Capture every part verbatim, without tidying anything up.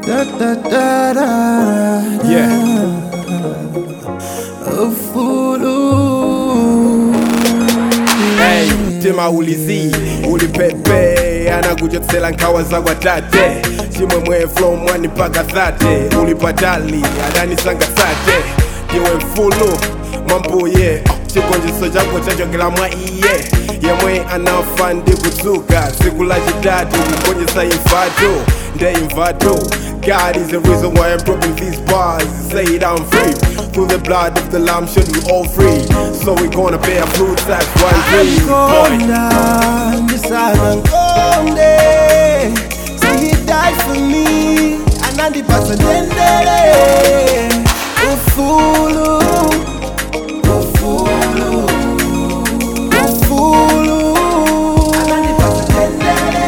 Da, da, da, da, Yeah. Ufulu. Hey, tema ulizi, ulipepe anakuchotsela nkawa za kwa tate chimwemwe flow mwani paka thate ulipatali adani sanga sate kiwe mfulu mambuye chikonjeso chako chachokela mwa iye yemwe anafa ndi kutsuka siku la chitatu kukonjesa imfato nde imfato. God is the reason why I'm dropping these bars. Say it, I'm free. Through the blood of the lamb, should we all free? So we gonna bear fruit that's one dream. Anaconda, ndisana nkonde. See he died for me, anandipasa ndendele. Ufulu, ufulu, ufulu, anandipasa ndendele.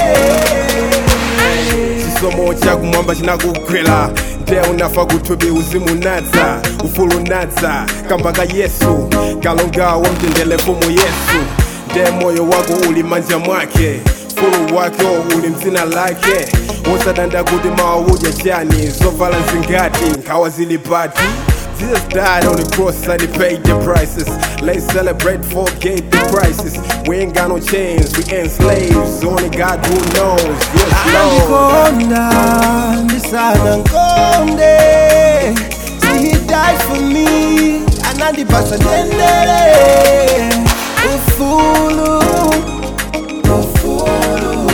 Chisomo chaku mwamba chinakugwela nde unafa kutubi uzimu nadza ufulu nadza kambaka Yesu kalonga wamtendele fumu Yesu nde moyo wako uli manja mwake fulu wake uli mzina lake wosadanda kuti mawuja chani zovala nzingati nkhawa zilipati. Jesus died on the cross and he paid the prices. Let's celebrate, forget the prices. We ain't got no chains, we ain't slaves. Only God who knows. Yes, Lord. Anaconda, ndisana nkonde. See he died for me, anandipasa ndendele. Ufulu, ufulu,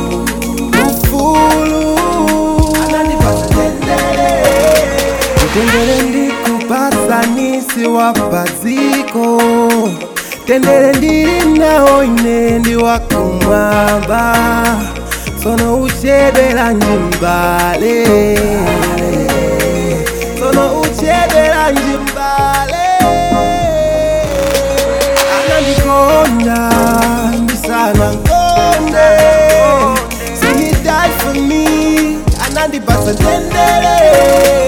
ufulu, anandipasa ndendele. Tendele ndikupasa nisi wapaziko. Tendele ndiri nao ine ndi wakumwamba. Sono uchebela njimbale. Sono uchebela njimbale. Anandikonda, ndisana nkonde. See he died for me, anandipasa ndendele.